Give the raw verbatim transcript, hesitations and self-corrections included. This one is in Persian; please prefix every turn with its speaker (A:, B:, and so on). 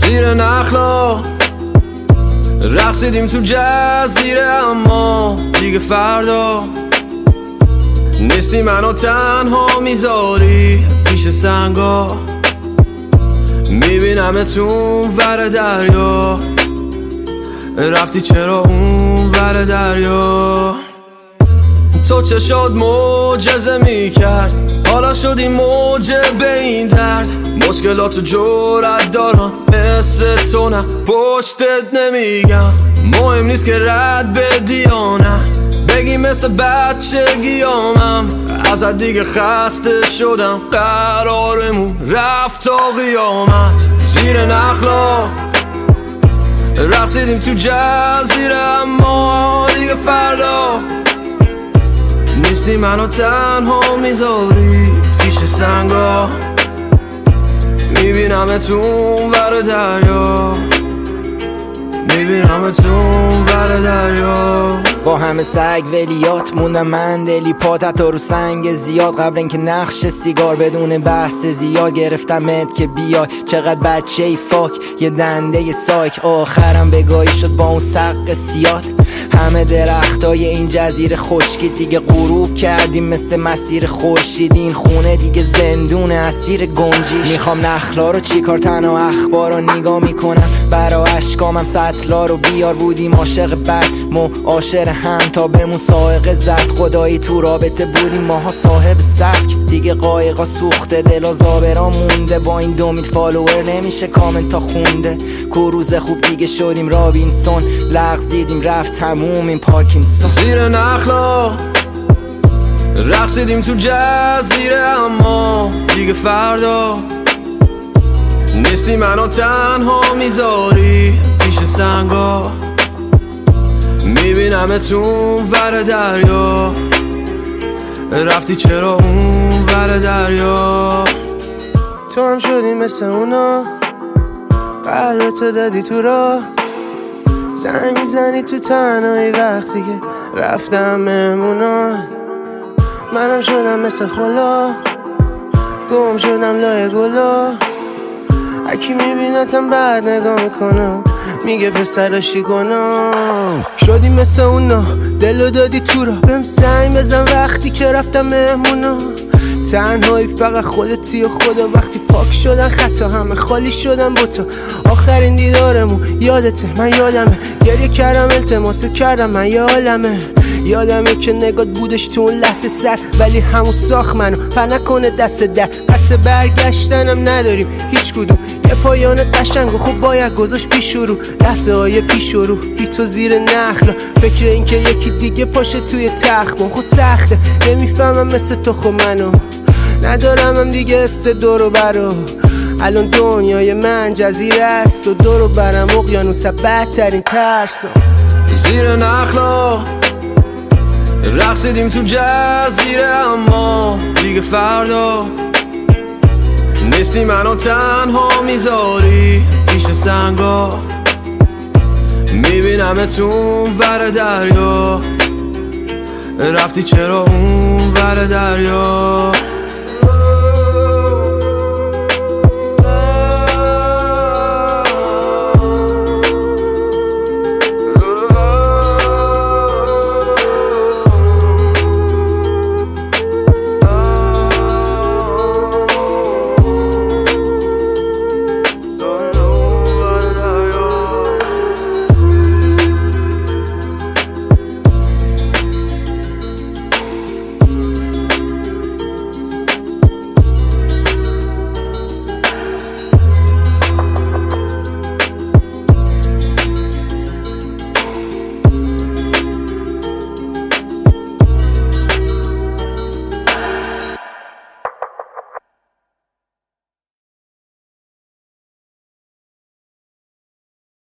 A: زیر نخلا رقصیدیم تو جزیره، اما دیگه فردا نیستی، منو تنها میذاری پیش سنگا. میبینمتون ور دریا، رفتی چرا اون ور دریا؟ تو چه شد معجزه میکرد، حالا شدی موجب این درد. مشکلاتو جرأت دارم مثل تو، نه پشتت نمیگم. مهم نیست که رد بدی یا نه، بگی مثل بچگیامم. ازت دیگه خسته شدم، قرارمون رفت تا قیامت. زیر نخلا رقصیدیم تو جزیره، اما دیگه فردا نیستی، منو تنها میذاری پیش سنگا. میبینمتون ور دریا، میبینمتون ور دریا.
B: با همه سگ ولیات موندم من دلی پاتت رو سنگ زیاد. قبل اینکه نقش سیگار بدون بحث زیاد گرفتمت که بیای. چقدر بچه ای فاک، یه دنده ی سایک. آخرم بگاهی شد با اون سق سیاد. همه درختای این جزیره خشکی دیگه غروب کردیم مثل مسیر خورشید. این خونه دیگه زندون اسیر گنجیش. میخوام نخلا رو چیکار، تنها اخبار رو نگاه میکنم. برا اشکامم سطلا رو بیار، بودیم عاشق بد معاشر هم تا بمون سائق زد. خدایی تو رابطه بودیم ماها صاحب سبک. دیگه قایقا سوخته، دل و زابرا مونده. با این دو میل فالوور نمیشه کامنت تا خونده. کروز خوب دیگه شدیم رابینسون، لغزیدیم رفت تموم این پارکینسون.
A: زیر نخلا رقصیدیم تو جزیره، اما دیگه فردا نیستی، منو تنها میذاری پیش سنگا. میبینمتون ور دریا، رفتی چرا اون ور دریا؟
C: تو هم شدی مثل اونا، قلبتو دادی تو راه. زنگ میزنی تو تنهایی وقتی که رفتم مهمونا. منم شدم مثل خلا، گم شدم لای گلا. هکی میبینتم بعد نگاه میکنم، میگه پسراشی گناه. شدی مثل اونا، دلو دادی تو را. بهم زنگ بزن وقتی که رفتم مهمونا. تنهایی فقط خودتی و خدا. وقتی پاک شدن خطا، همه خالی شدن با تو. آخرین دیدارمون یادته، من یادمه. گریه کردم التماس کردم، من یه عالمه. یادمه که نگات بودش تو اون لحظه سر، ولی همون ساخت منو پر نکنه دست در. پس برگشتنم نداریم هیچ کدوم، یه پایان قشنگ و خوب باید گذاشت پیش رو. لحظه های پیش رو بی تو زیر نخلا. فکر این که یکی دیگه پاشه توی تخت من خود سخته. نمیفهمم مثل تو خب منو ندارم هم دیگه است دورو برو. الان دنیای من جزیره است و دورو برم اقیانوس بدترین ترسم.
A: زیر نخلا رقصیدیم تو جزیره، اما دیگه فردا نیستی، منو تنها میذاری پیش سنگا. میبینمتون ور دریا، رفتی چرا اون ور دریا؟